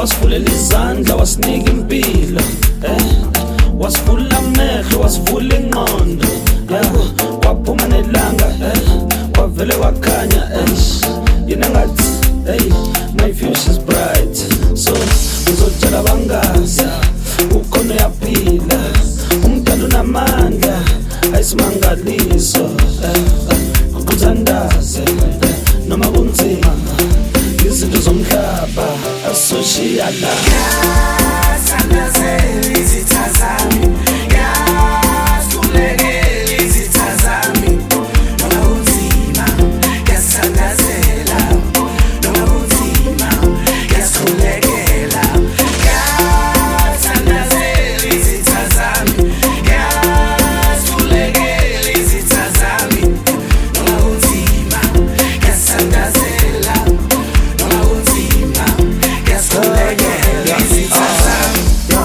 wasivulela izandla wasinika impilo wasivula amehlo wasivula ingqondo waphuma nelanga wavele wakhanya yena ngathi my future is bright, so ngizotshela bangazi ukhona uyaphila umntana unamandla ayisimangaliso ukuthandaze noma kunzima izinto zomhlaba asoshiya la yasandazela izitha zami yasulekela izitha zami noma kunzima yasandazela noma kunzima yasulekela yasandazela izitha zami yasulekela izitha zami noma kunzima yasandazela noma kunzima yasulekela izitha zami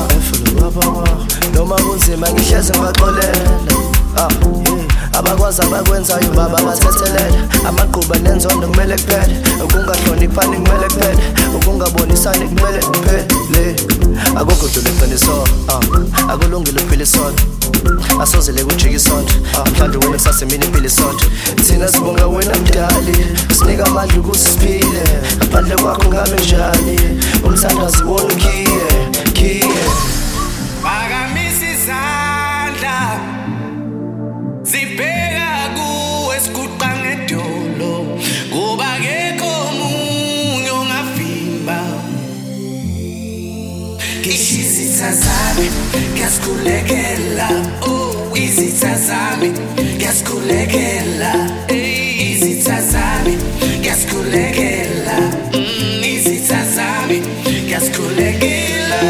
noma kunzima ngihleze ngibaxolela abakwazi abakwenzayo baba bathethelela amagquba nenzondo kumele kuphele ukungahloniphani kumele kuphele ukungabonisani kumele kuphele akukho dlule iqiniso akulungile ukuphila isonto asozele kujika isonto mhlawumbe wena kusasemini iphila isonto thina sibonga wena mdali sinika amandla ukuthi siphile ngaphandle kwakho ngabe njani umthandazi wona ukhiye phakamisa izandla zibheka kuwe siguqa ngedolo ngoba akekho omunye ongavimba ngisho izitha zami ngiyasikhulekela izitha zami ngiyasikhulekela izitha zami ngiyasikhulekela izitha zami ngiyasikhulekela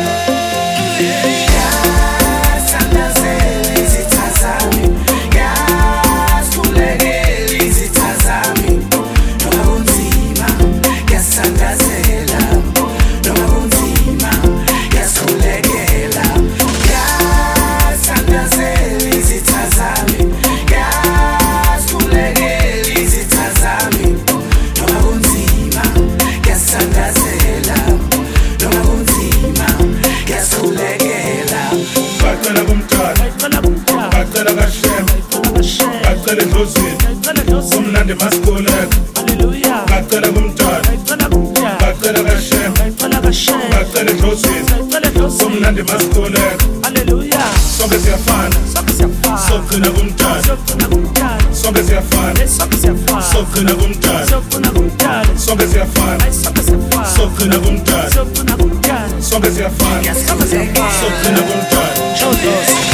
Kumnandi maskolek bacela kumntwana bacela kaShem bacela edlozini kumnandi maskolek sonke siyafana sogcina kumntwana sonke siyafana sogcina kumntwana sonke siyafana sogcina kumntwana sonke siyafana sogcina kumntwana